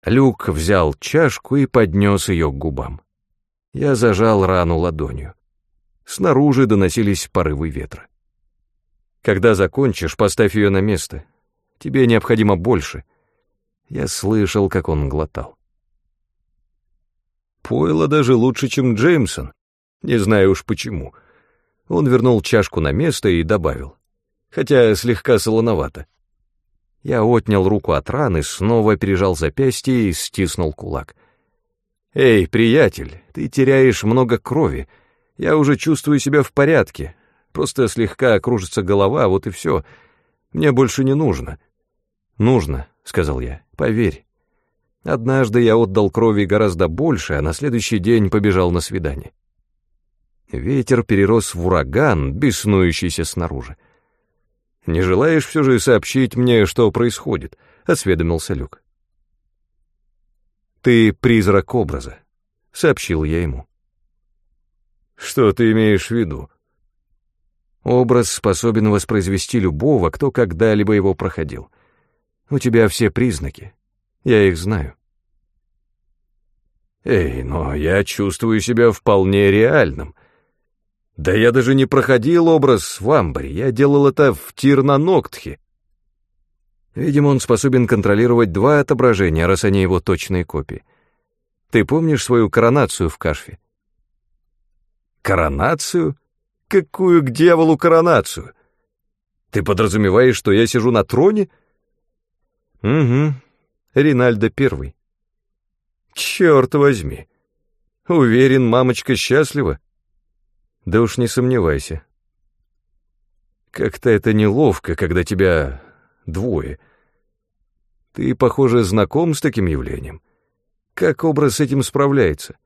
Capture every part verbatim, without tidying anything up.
Люк взял чашку и поднес ее к губам. Я зажал рану ладонью. Снаружи доносились порывы ветра. «Когда закончишь, поставь ее на место. Тебе необходимо больше». Я слышал, как он глотал. Пойло даже лучше, чем Джеймсон. Не знаю уж почему. Он вернул чашку на место и добавил. Хотя слегка солоновато. Я отнял руку от раны, снова пережал запястье и стиснул кулак. «Эй, приятель, ты теряешь много крови. Я уже чувствую себя в порядке. Просто слегка кружится голова, вот и все. Мне больше не нужно». «Нужно», — сказал я, — «поверь. Однажды я отдал крови гораздо больше, а на следующий день побежал на свидание». Ветер перерос в ураган, беснующийся снаружи. «Не желаешь все же сообщить мне, что происходит?» — осведомился Люк. «Ты призрак образа», — сообщил я ему. «Что ты имеешь в виду?» «Образ способен воспроизвести любого, кто когда-либо его проходил. У тебя все признаки. Я их знаю». «Эй, но я чувствую себя вполне реальным. Да я даже не проходил образ в Амбаре, я делал это в Тир-на-Ноктхе». Видимо, он способен контролировать два отображения, раз они его точные копии. Ты помнишь свою коронацию в Кашфе? Коронацию? Какую к дьяволу коронацию? Ты подразумеваешь, что я сижу на троне? Угу, Ринальдо Первый. Черт возьми. Уверен, мамочка счастлива? Да уж не сомневайся. Как-то это неловко, когда тебя двое. Ты, похоже, знаком с таким явлением. Как образ с этим справляется?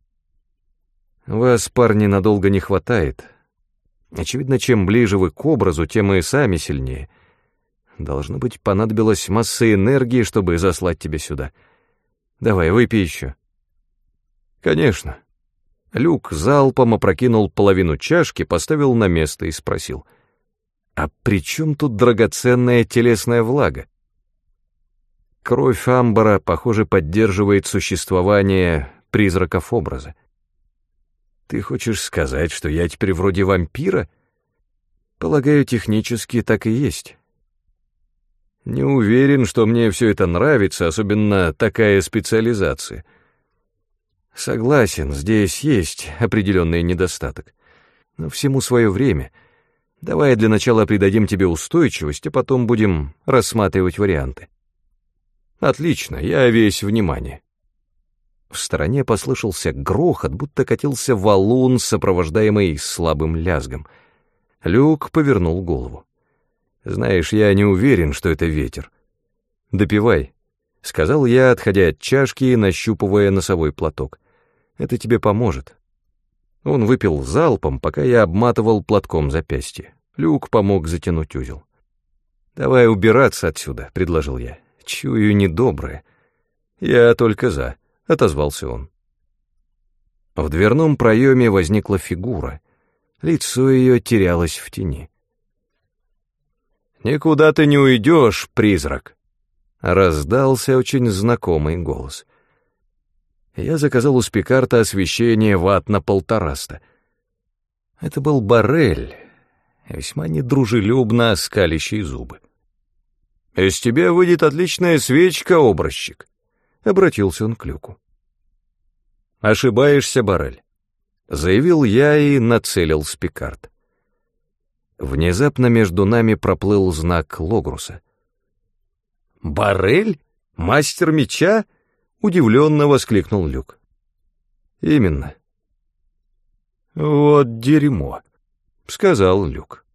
Вас, парни, надолго не хватает. Очевидно, чем ближе вы к образу, тем и сами сильнее. Должно быть, понадобилась масса энергии, чтобы заслать тебя сюда. Давай, выпей еще. Конечно. Люк залпом опрокинул половину чашки, поставил на место и спросил. А при чем тут драгоценная телесная влага? Кровь Амбара, похоже, поддерживает существование призраков образа. Ты хочешь сказать, что я теперь вроде вампира? Полагаю, технически так и есть. Не уверен, что мне все это нравится, особенно такая специализация. Согласен, здесь есть определенный недостаток. Но всему свое время. Давай для начала придадим тебе устойчивость, а потом будем рассматривать варианты. Отлично, я весь внимание. В стороне послышался грохот, будто катился валун, сопровождаемый слабым лязгом. Люк повернул голову. «Знаешь, я не уверен, что это ветер. Допивай», — сказал я, отходя от чашки и нащупывая носовой платок. «Это тебе поможет». Он выпил залпом, пока я обматывал платком запястье. Люк помог затянуть узел. «Давай убираться отсюда», — предложил я. «Чую недоброе». «Я только за», — отозвался он. В дверном проеме возникла фигура. Лицо ее терялось в тени. «Никуда ты не уйдешь, призрак!» Раздался очень знакомый голос. Я заказал у Спикарта освещение ватт на полтораста. Это был Боррель, весьма недружелюбно оскалящий зубы. «Из тебя выйдет отличная свечка, образчик», — обратился он к Люку. «Ошибаешься, Боррель», — заявил я и нацелил Спикарт. Внезапно между нами проплыл знак Логруса. «Боррель? Мастер меча?» — удивленно воскликнул Люк. «Именно». «Вот дерьмо», — сказал Люк.